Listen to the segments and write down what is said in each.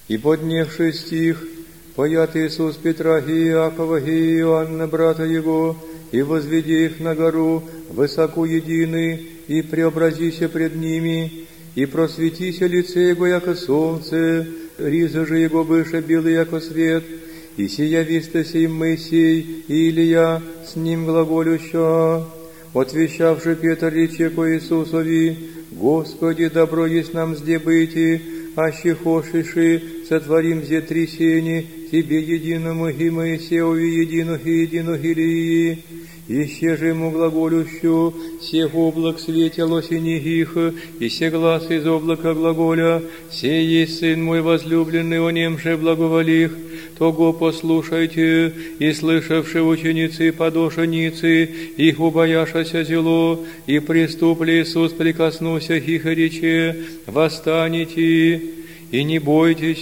И поднявший стих, поят Иисус Петра и Иакова и Иоанна, брата его, и возведи их на гору, высоко едины, и преобразися пред ними, и просветися лице его, яко солнце, риза же его выше белый, яко свет, и сия вистася им Моисей и Илия, с ним глаголюща, отвещавши Петр рече ко Иисусови: Господи, добро есть нам сде быти, аще хошиши сотворим зе трясение Тебе единому и Моисеови единых и единых Илии. Ище же ему глаголющу, сех облак светилось и не их, и се глаз из облака глаголя, сей есть Сын мой возлюбленный, о нем же благоволих. Того послушайте, и слышавши ученицы подошеницы, их убояшася зело, и приступли Иисус прикоснулся их и рече: восстанете, и не бойтесь,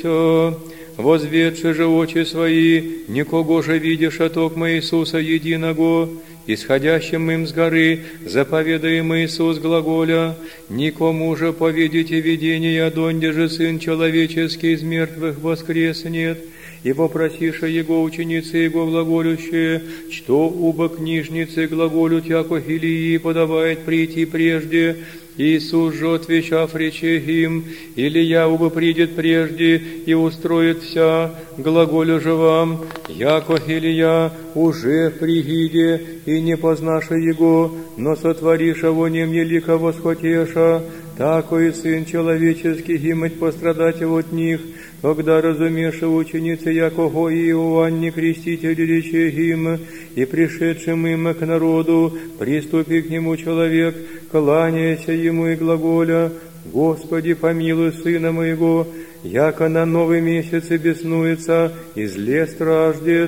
возведши же очи свои, никого же видишь, токмо Иисуса единого, исходящим им с горы, заповедаем Иисус глаголя: никому же поведите видение, донде же Сын Человеческий из мертвых воскреснет. И попросиша Его ученицы Его глаголющие, что уба книжницы глаголют, яко Илии подавает прийти прежде. Иисус же, отвечав, рече им: Илия уба придет прежде и устроит вся, глаголю же вам, яко Илия уже прииде, и не познаша Его, но сотвориша во нем елико восхотеша, тако и Сын Человеческий имать пострадать от них. Когда разумеша ученицы, якого и Иоанне Креститель рече им, и пришедшим им к народу, приступи к нему человек, кланяйся ему и глаголя: Господи, помилуй сына моего, яко на новый месяц и беснуется, и зле страждет.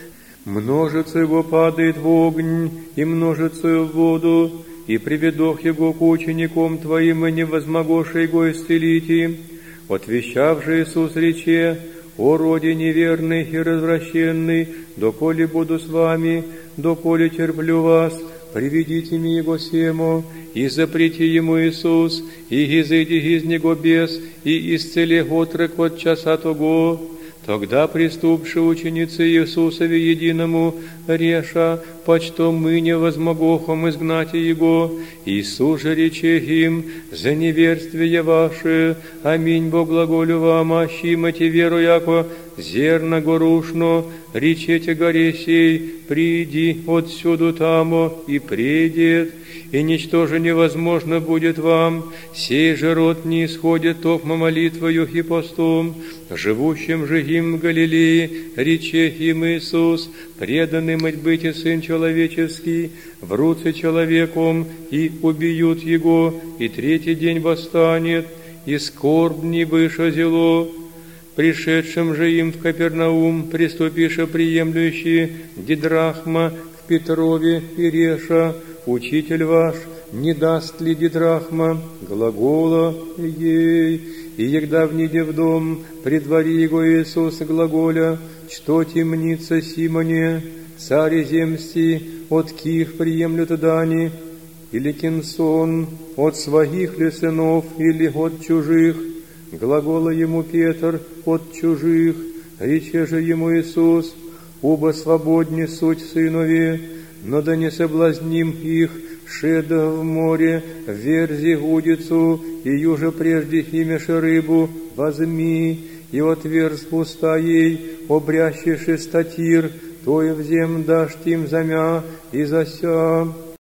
Множится его падает в огонь, и множится в воду, и приведох его к ученикам твоим, и не возмогоша его исцелите. Отвещав же Иисус рече: о роде неверный и развращенный, доколе буду с вами, доколе терплю вас, приведите мне его сему, и запрети ему Иисус, и изыди из него бес, и исцели отрок от часа того. Тогда приступши ученицы Иисусови единому, реша, почто мы не возмогохом изгнать его. Иисус же рече им: за неверствие ваше, аминь, Бог глаголю вам, ащимате веру, яко зерна горушно, речете горе сей, приди отсюда тамо, и придет. И ничто же невозможно будет вам, сей же род не исходит токмо молитвою и постом, живущим же им в Галилее, рече им Иисус: преданный мать быть и Сын Человеческий, в руце человеком, и убьют его, и третий день восстанет, и скорбь не выше зело. Пришедшим же им в Капернаум, приступиша приемлющие дидрахма к Петрове и реша: Учитель ваш не даст ли дидрахма? Глагола ей. И егда вниде в дом, при дворе его Иисус глаголя: что темница Симоне, царе земсти, от ких приемлют дани, или кинсон, от своих ли сынов, или от чужих? Глагола ему Петр: от чужих. Рече же ему Иисус: оба свободни суть сынове, но да не соблазним их, шеда в море, верзи удицу, и юже прежде имеше рыбу, возьми, и отверз уста ей, обрящеши статир, то и взем дашь тим замя, и зася.